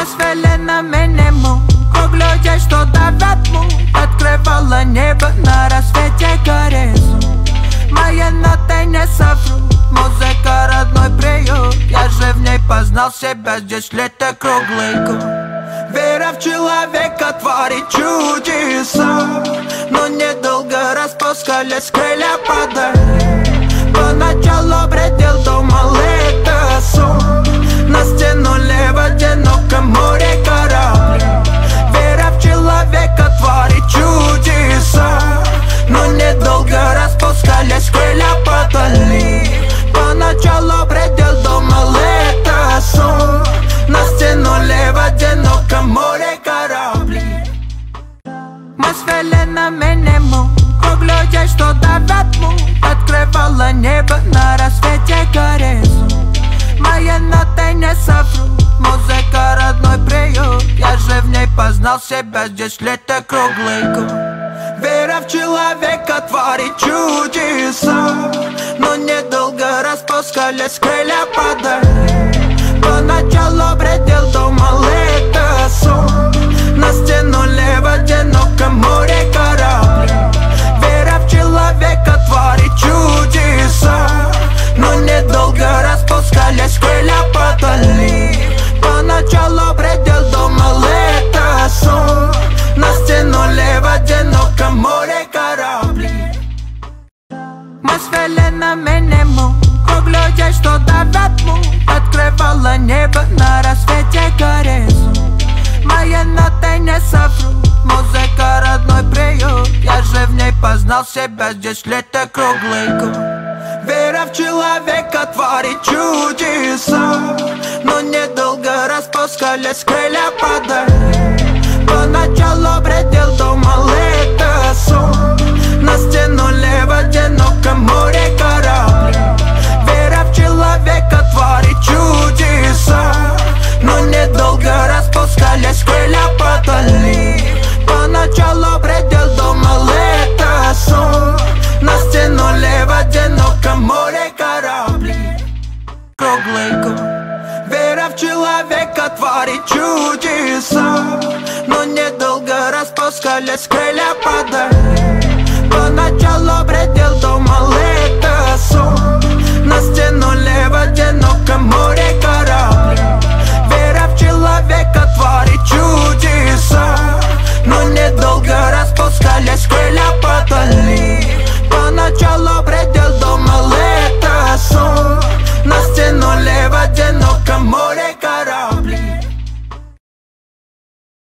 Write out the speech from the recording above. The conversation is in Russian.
свели на минимум. Круглые, что давят муть. Открывала небо на рассвете горизонт. Мои ноты не соврут, музыка родной приют. Я же в ней познал себя, здесь лето круглый год. Вера в человека творит чудеса, но недолго распускались крылья падали. Поначалу бредил, думал это сон. Нас тянули в одиноком море корабли. Вера в человека творит чудеса, но недолго распускались крылья падали. Поначалу бредил, думал это сон. Нас тянули в одиноком море корабли. Мы свели на минимум. Круглые, что давят муть. Открывала небо на рассвете горизонт. Мои ноты не соврут, музыка родной приют. Я же в ней познал себя, здесь лето круглый год. Вера в человека творит чудеса, но недолго распускались крылья падали. Поначалу бредил, думал это сон. Нас тянули в одиноком море корабли. Вера в человека творит чудеса, но недолго распускались крылья падали. Поначалу бредил, думал это сон. Нас тянули в одиноком море корабли. Мы свели на минимум. Круглые, что давят муть. Открывала небо на рассвете горизонт. Мои ноты не соврут, музыка родной приют. Я же в ней познал себя, здесь лето круглый год. Вера в человека творит чудеса, но недолго распускались крылья падали. Поначалу бредил, думал это сон. Нас тянули в одиноком море корабли. Вера в человека творит чудеса, но недолго распускались крылья падали. Поначалу бредил, думал это сон. Нас тянули в одиноком море корабли. Круглый год. Вера в человека творит чудеса, но недолго распускались крылья